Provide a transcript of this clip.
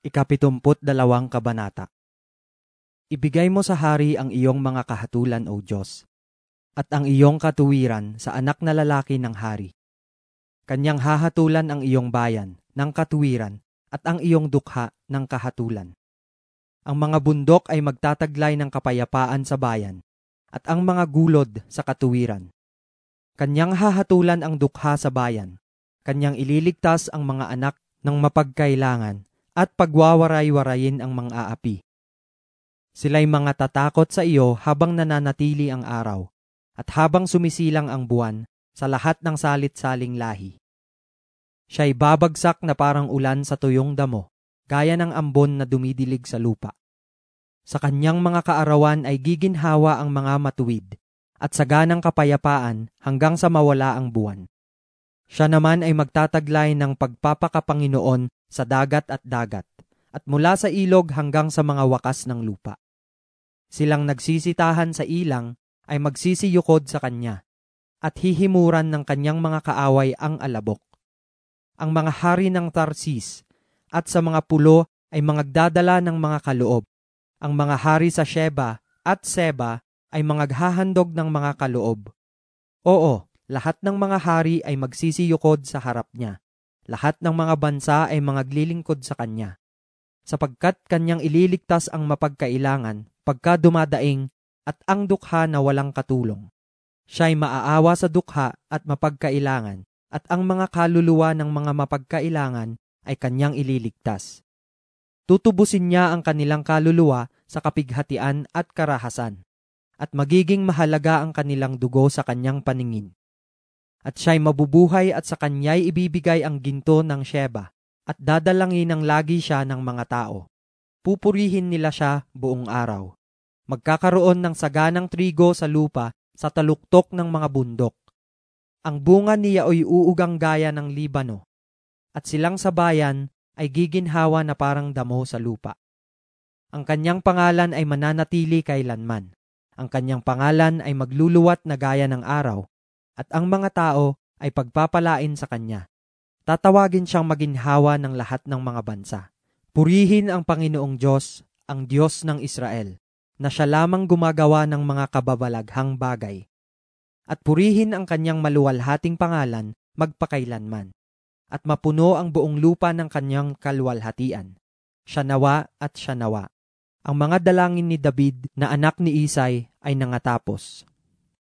Ikapitumput-dalawang kabanata. Ibigay mo sa hari ang iyong mga kahatulan, O Diyos, at ang iyong katuwiran sa anak na lalaki ng hari. Kanyang hahatulan ang iyong bayan ng katuwiran at ang iyong dukha ng kahatulan. Ang mga bundok ay magtataglay ng kapayapaan sa bayan at ang mga gulod sa katuwiran. Kanyang hahatulan ang dukha sa bayan. Kanyang ililigtas ang mga anak ng mapagkailangan at pagwawaray-warayin ang mga aapi. Sila'y mga tatakot sa iyo habang nananatili ang araw at habang sumisilang ang buwan sa lahat ng salit-saling lahi. Siya'y babagsak na parang ulan sa tuyong damo, gaya ng ambon na dumidilig sa lupa. Sa kanyang mga kaarawan ay giginhawa ang mga matuwid at saganang kapayapaan hanggang sa mawala ang buwan. Siya naman ay magtataglay ng pagpapakapanginoon sa dagat at mula sa ilog hanggang sa mga wakas ng lupa. Silang nagsisitahan sa ilang ay magsisiyukod sa kanya at hihimuran ng kanyang mga kaaway ang alabok. Ang mga hari ng Tarsis at sa mga pulo ay magdadala ng mga kaloob. Ang mga hari sa Sheba at Seba ay maghahandog ng mga kaloob. Oo, lahat ng mga hari ay magsisiyukod sa harap niya. Lahat ng mga bansa ay maglilingkod sa kanya. Sapagkat kanyang ililigtas ang mapagkailangan pagka dumadaing at ang dukha na walang katulong. Siya'y maaawa sa dukha at mapagkailangan at ang mga kaluluwa ng mga mapagkailangan ay kanyang ililigtas. Tutubusin niya ang kanilang kaluluwa sa kapighatian at karahasan at magiging mahalaga ang kanilang dugo sa kanyang paningin. At siya'y mabubuhay at sa kanya'y ibibigay ang ginto ng Sheba at dadalangin ng lagi siya ng mga tao. Pupurihin nila siya buong araw. Magkakaroon ng saganang trigo sa lupa sa taluktok ng mga bundok. Ang bunga niya ay uugang gaya ng Libano at silang sa bayan ay giginhawa na parang damo sa lupa. Ang kanyang pangalan ay mananatili kailanman. Ang kanyang pangalan ay magluluwat na gaya ng araw. At ang mga tao ay pagpapalain sa kanya. Tatawagin siyang maginhawa ng lahat ng mga bansa. Purihin ang Panginoong Diyos, ang Diyos ng Israel, na siya lamang gumagawa ng mga kababalaghang bagay. At purihin ang kanyang maluwalhating pangalan magpakailanman. At mapuno ang buong lupa ng kanyang kaluwalhatian. Siya nawa at siya nawa. Ang mga dalangin ni David na anak ni Isay ay nangatapos.